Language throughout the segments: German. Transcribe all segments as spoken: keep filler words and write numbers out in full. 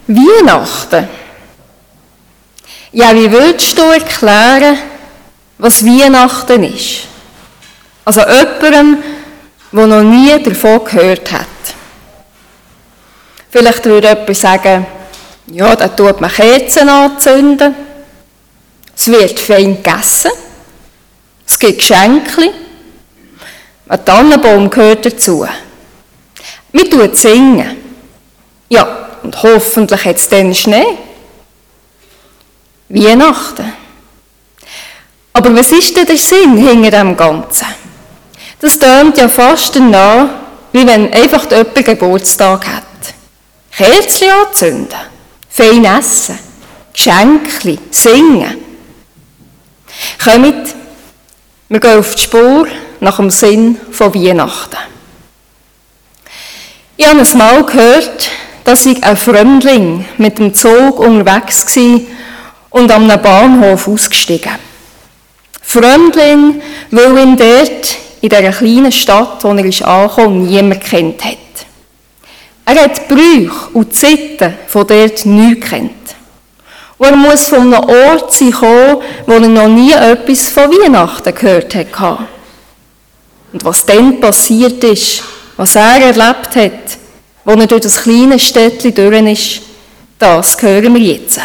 Weihnachten. Ja, wie würdest du erklären, was Weihnachten ist? Also jemandem, der noch nie davon gehört hat. Vielleicht würde jemand sagen, ja, da tut man Kerzen anzünden, es wird fein gegessen, es gibt Geschenke, ein Tannenbaum gehört dazu. Man tut singen. Ja, und hoffentlich hat es dann Schnee. Weihnachten. Aber was ist denn der Sinn hinter dem Ganzen? Das tönt ja fast danach, wie wenn einfach jemand Geburtstag hat. Kerzen anzünden, fein essen, Geschenke, singen. Kommt, wir gehen auf die Spur nach dem Sinn von Weihnachten. Ich habe es mal gehört, dass ich ein Fremdling mit dem Zug unterwegs war und am Bahnhof ausgestiegen. Fremdling, weil ihn dort in dieser kleinen Stadt, wo er ist angekommen, niemand kennt hat. Er hat die Brüche und die Sitten von dort nichts kennt. Und er muss von einem Ort sein kommen, wo er noch nie etwas von Weihnachten gehört hat. Und was dann passiert ist, was er erlebt hat, als er durch das kleine Städtchen durch ist, das hören wir jetzt.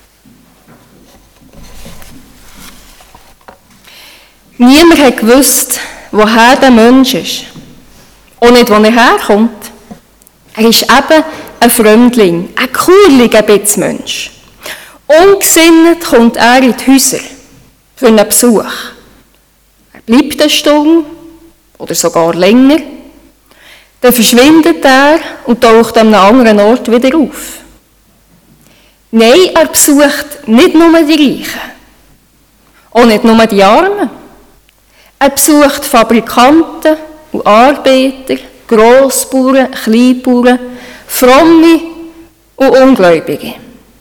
Niemand hat gewusst, woher der Mensch ist. Auch nicht, wo er herkommt. Er ist eben ein Fremdling, ein kurliger Mensch. Ungesinnt kommt er in die Häuser für einen Besuch. Er bleibt eine Stunde oder sogar länger. Dann verschwindet er und taucht an einem anderen Ort wieder auf. Nein, er besucht nicht nur die Reichen, auch nicht nur die Armen. Er besucht Fabrikanten und Arbeiter, Grossbauern, Kleinbauern, Fromme und Ungläubige.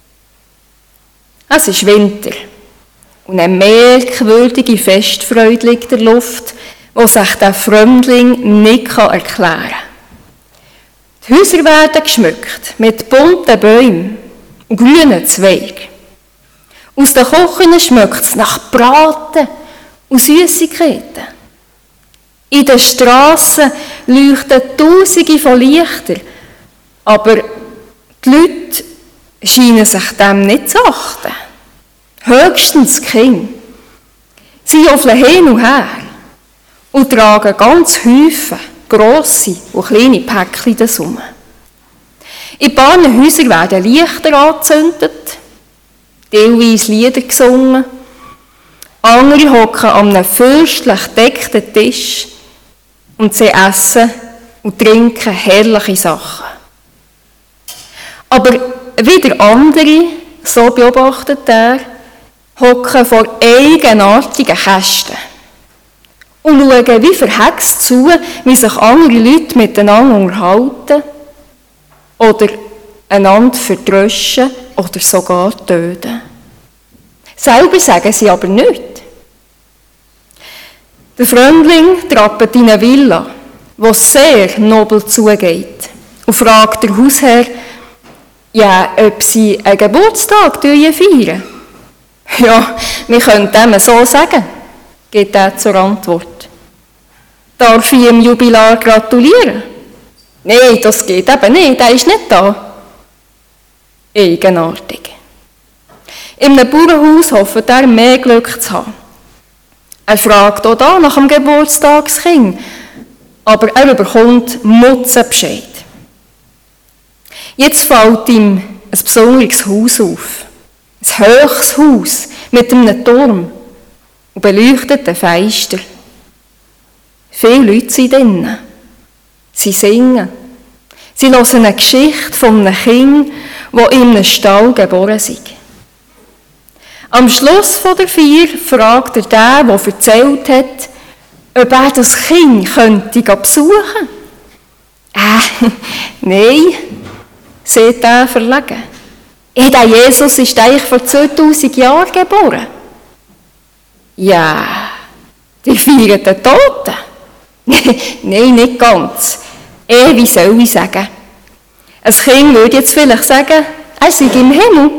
Es ist Winter und eine merkwürdige Festfreude liegt in der Luft, die sich der Fremdling nicht erklären kann. Die Häuser werden geschmückt mit bunten Bäumen und grünen Zweigen. Aus den Küchen schmeckt es nach Braten und Süßigkeiten. In den Strassen leuchten Tausende von Lichtern, aber die Leute scheinen sich dem nicht zu achten. Höchstens die Kinder. Sie juffeln hin und her und tragen ganz Häufen, grosse und kleine Päckchen zusammen. In ein paar Häusern werden Lichter angezündet, teilweise Lieder gesungen. Andere hocken an einem fürstlich gedeckten Tisch und sie essen und trinken herrliche Sachen. Aber wieder andere, so beobachtet er, hocken vor eigenartigen Kästen und schauen wie verhext zu, wie sich andere Leute miteinander unterhalten oder einander vertrösten oder sogar töten. Selber sagen sie aber nichts. Der Fremdling trappt in eine Villa, die sehr nobel zugeht, und fragt den Hausherr, ja, ob sie einen Geburtstag feiern. Ja, wir können dem so sagen, gibt er zur Antwort. Darf ich dem Jubilar gratulieren? Nein, das geht eben nicht, er ist nicht da. Eigenartig. In einem Bauernhaus hofft er, mehr Glück zu haben. Er fragt auch da nach dem Geburtstagskind, aber er bekommt Mutzenbescheid. Jetzt fällt ihm ein besonderes Haus auf. Ein hohes Haus mit einem Turm und beleuchteten Fenstern. Viele Leute sind drinnen. Sie singen. Sie hören eine Geschichte von einem Kind, das in einem Stall geboren ist. Am Schluss der Feier fragt er den, der erzählt hat, ob er das Kind könnte besuchen. Äh, nein, sagt er verlegen. Hey, der Jesus ist eigentlich vor zweitausend Jahren geboren. Ja, die feiern den Toten. Nein, nicht ganz. Eh, wie soll ich sagen? Ein Kind würde jetzt vielleicht sagen, er sei im Himmel.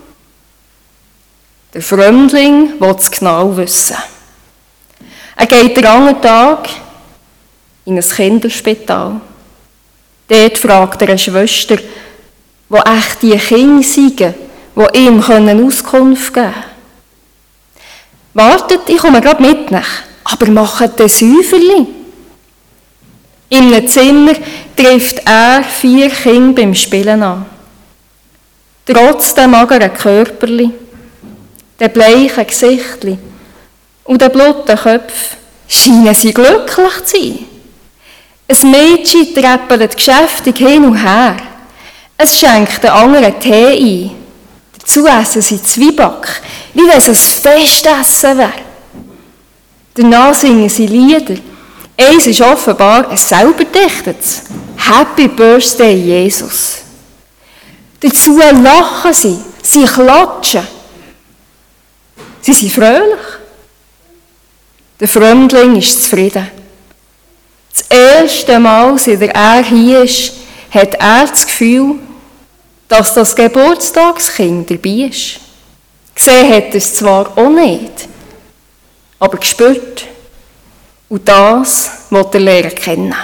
Der Fremdling will es genau wissen. Er geht den anderen Tag in ein Kinderspital. Dort fragt er eine Schwester, wo echt die Kinder seien, die ihm Auskunft geben können. Wartet, ich komme gerade mit nach, aber macht den Säuferli. In einem Zimmer trifft er vier Kinder beim Spielen an. Trotz dem mageren Körperli, dem bleichen Gesichtli und den blutigen Köpfen scheinen sie glücklich zu sein. Ein Mädchen treppelt geschäftig hin und her. Es schenkt den anderen Tee ein. Dazu essen sie Zwieback, wie wenn es ein Festessen wäre. Danach singen sie Lieder. Eins ist offenbar ein selber dichtetes. Happy Birthday, Jesus. Dazu lachen sie, sie klatschen. Sie sind fröhlich. Der Fremdling ist zufrieden. Das erste Mal, seit er hier ist, hat er das Gefühl, dass das Geburtstagskind dabei ist. Gesehen hat er es zwar auch nicht, aber gespürt. Und das will er lernen kennen.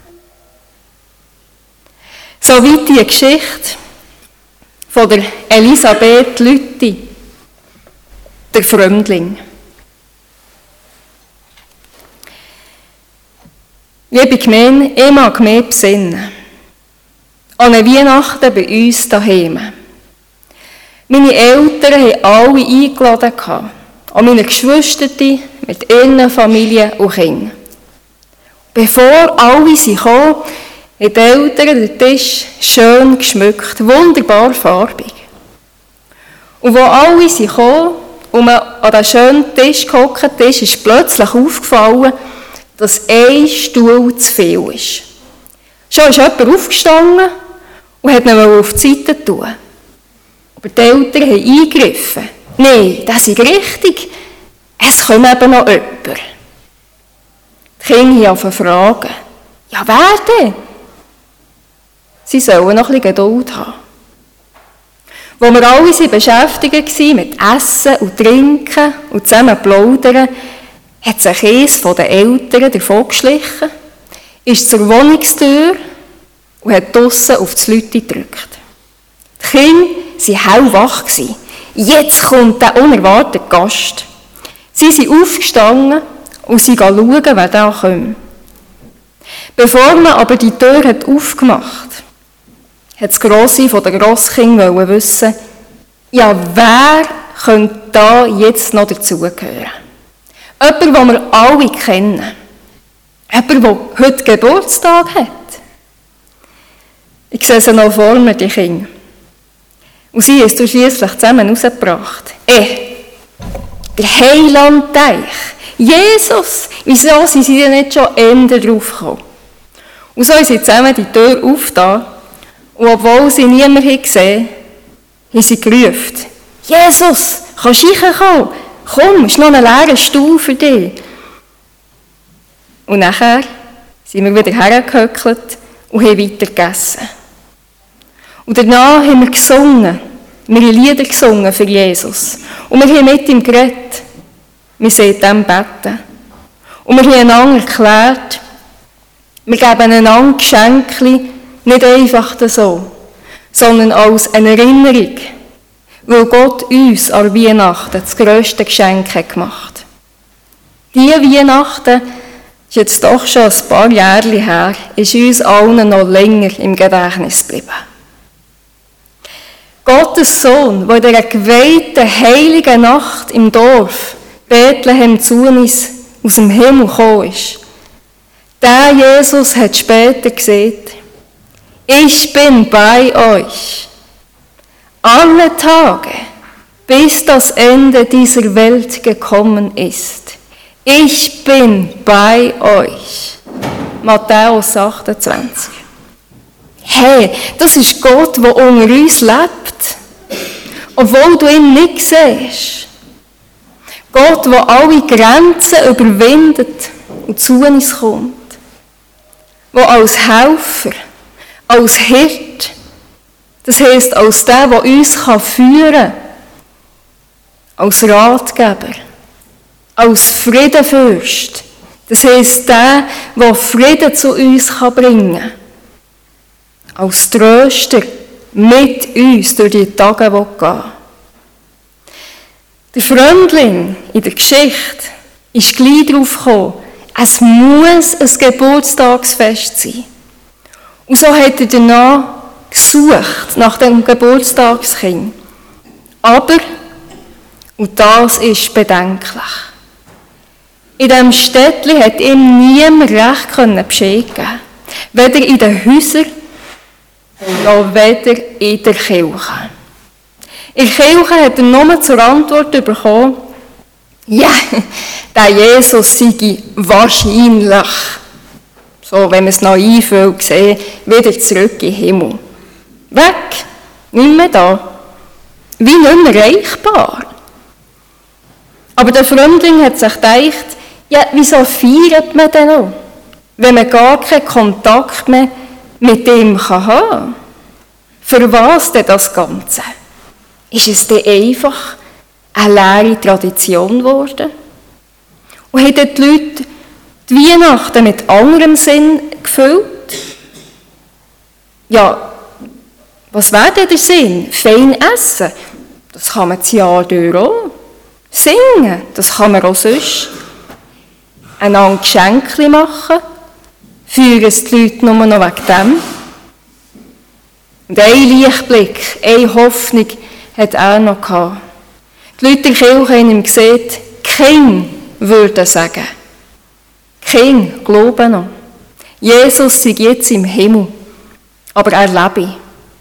Soweit die Geschichte von der Elisabeth Lüthi, der Fremdling. Liebe Gemeinde, ich mag mich besinnen. An eine Weihnachten bei uns daheim. Meine Eltern haben alle eingeladen, auch meine Geschwister mit ihren Familien und Kindern. Bevor alle kamen, haben die Eltern den Tisch schön geschmückt, wunderbar farbig. Und als alle kamen und man an den schönen Tisch gehockt ist, ist plötzlich aufgefallen, dass ein Stuhl zu viel ist. Schon ist jemand aufgestanden und hat ihn auf die Seite tun. Aber die Eltern haben eingegriffen. Nein, das ist richtig. Es kommt eben noch jemand. Die Kinder haben fragen. Ja, wer denn? Sie sollen noch ein bisschen Geduld haben. Als wir alle beschäftigt waren mit Essen und Trinken und zusammen plaudern, hat sich eines von den Eltern davon geschlichen, ist zur Wohnungstür und hat draussen auf das Läuten gedrückt. Die Kinder waren hellwach. Jetzt kommt der unerwartete Gast. Sie sind aufgestanden und sie schauen, wer da kommt. Bevor man aber die Tür hat aufgemacht hat, hat das Grosse von den Grosskindern wissen, ja, wer könnte da jetzt noch dazugehören? Jemand, den wir alle kennen. Jemand, der heute Geburtstag hat. Ich sehe sie noch vor mir, die Kinder. Und sie haben es schliesslich zusammen rausgebracht. Eh, der Heilandteich. Jesus! Wieso sind sie denn nicht schon eher drauf gekommen? Und so haben sie zusammen die Tür aufgetan. Und obwohl sie niemanden gesehen haben, haben sie gerufen: Jesus, kannst du reinkommen? Komm, ist noch ein leerer Stuhl für dich. Und nachher sind wir wieder hergehöckelt und haben weiter gegessen. Und danach haben wir gesungen. Wir haben Lieder gesungen für Jesus. Und wir haben mit ihm geredet. Wir sollten ihm beten. Und wir haben einander erklärt, wir geben einander Geschenke nicht einfach so, sondern als eine Erinnerung, weil Gott uns an Weihnachten das grösste Geschenk hat gemacht. Diese Weihnachten, ist jetzt doch schon ein paar Jahre her, ist uns allen noch länger im Gedächtnis geblieben. Gottes Sohn, der in dieser geweihten, heiligen Nacht im Dorf Bethlehem zu uns aus dem Himmel gekommen ist, der Jesus hat später gesagt: Ich bin bei euch alle Tage, bis das Ende dieser Welt gekommen ist. Ich bin bei euch. Matthäus achtundzwanzig. Hey, das ist Gott, der unter uns lebt, obwohl du ihn nicht siehst. Gott, der alle Grenzen überwindet und zu uns kommt. Der als Helfer, als Hirt, Das heisst, als der, der uns führen kann, als Ratgeber, als Friedenfürst. Das heisst, der, der Frieden zu uns bringen kann. Als Tröster mit uns durch die Tage gehen. Der Fremdling in der Geschichte ist gleich darauf gekommen, es muss ein Geburtstagsfest sein. Und so hat er danach gesucht, nach dem Geburtstagskind. Aber, und das ist bedenklich, in diesem Städtchen hat ihm niemand recht Bescheid geben. Weder in den Häusern, noch weder in der Kirche. In der Kirche hat er nur zur Antwort bekommen, ja, der Jesus sei wahrscheinlich, so wenn man es noch einfühlt, sehen, wieder zurück in den Himmel. Weg, nicht mehr da, wie nicht mehr erreichbar. Aber der Fremdling hat sich gedacht, ja, wieso feiert man denn noch, wenn man gar keinen Kontakt mehr mit ihm haben kann? Für was denn das Ganze? Ist es denn einfach eine leere Tradition geworden? Und haben die Leute die Weihnachten mit anderem Sinn gefüllt? Ja, was wäre denn der Sinn? Fein essen, das kann man das Jahr durch auch. Singen, das kann man auch sonst. Einander Geschenke machen, führen es die Leute nur noch wegen dem. Und ein Lichtblick, eine Hoffnung hat er noch gehabt. Die Leute in der Kirche haben ihm gesagt, kein würde sagen. Kein glauben noch. Jesus sei jetzt im Himmel, aber er lebe.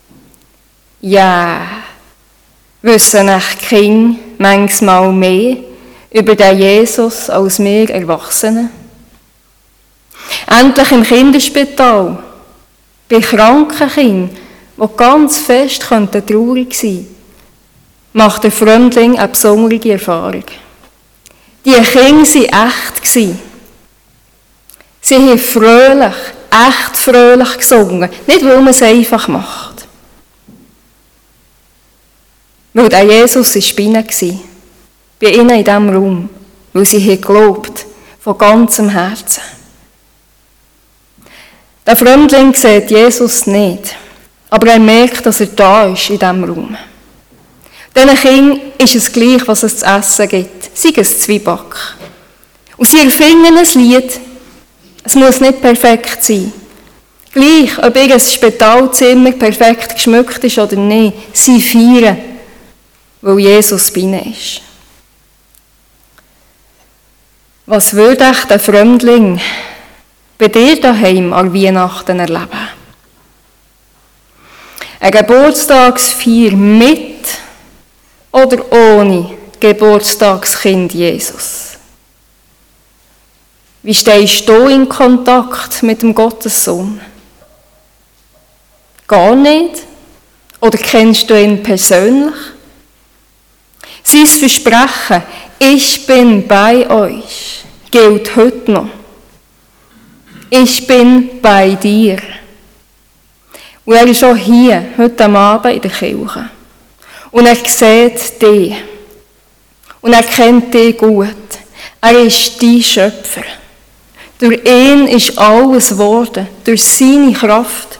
Ja, wissen echt Kinder manchmal mehr über den Jesus als wir Erwachsenen? Endlich im Kinderspital, bei kranken Kindern, die ganz fest traurig sein könnten, macht der Fremdling eine besondere Erfahrung. Die Kinder waren echt. Sie haben fröhlich, echt fröhlich gesungen. Nicht, weil man es einfach macht. Weil der Jesus war bei ihnen, bei ihnen in diesem Raum, weil sie geglaubt von ganzem Herzen. Der Fremdling sieht Jesus nicht, aber er merkt, dass er da ist in diesem Raum. Diesen Kindern ist es gleich, was es zu essen gibt, sei es Zwieback. Und sie erfinden ein Lied, es muss nicht perfekt sein. Gleich, ob ihr Spitalzimmer perfekt geschmückt ist oder nicht, sie feiern, weil Jesus bei ihnen ist. Was würde echt der Fremdling bei dir daheim an Weihnachten erleben? Eine Geburtstagsfeier mit oder ohne Geburtstagskind Jesus? Wie stehst du in Kontakt mit dem Gottessohn? Gar nicht? Oder kennst du ihn persönlich? Sein Versprechen, ich bin bei euch, gilt heute noch. Ich bin bei dir. Und er ist auch hier, heute Abend in der Kirche. Und er sieht dich. Und er kennt dich gut. Er ist dein Schöpfer. Durch ihn ist alles geworden, durch seine Kraft.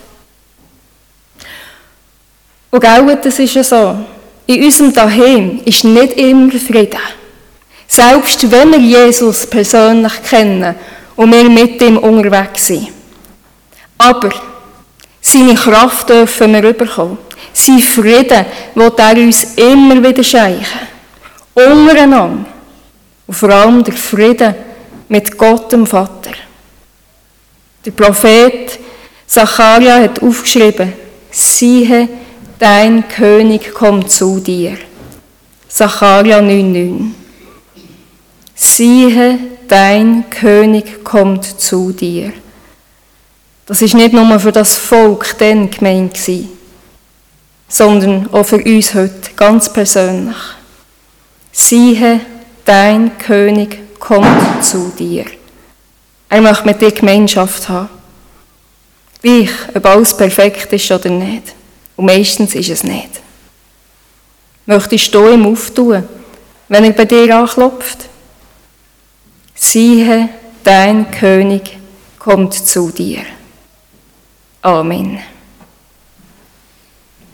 Und gell, das ist ja so. In unserem Daheim ist nicht immer Frieden. Selbst wenn wir Jesus persönlich kennen und wir mit ihm unterwegs sind. Aber seine Kraft dürfen wir bekommen. Sein Frieden will er uns immer wieder schenken. Untereinander. Und vor allem der Frieden mit Gott, dem Vater. Der Prophet Zacharia hat aufgeschrieben, siehe, dein König kommt zu dir. Zacharia neun neun. Siehe, dein König kommt zu dir. Das ist nicht nur für das Volk dann gemeint gewesen, sondern auch für uns heute, ganz persönlich. Siehe, dein König kommt zu dir. Er möchte mit dir Gemeinschaft haben. Gleich, ob alles perfekt ist oder nicht. Und meistens ist es nicht. Möchtest du ihm auftun, wenn er bei dir anklopft? Siehe, dein König kommt zu dir. Amen.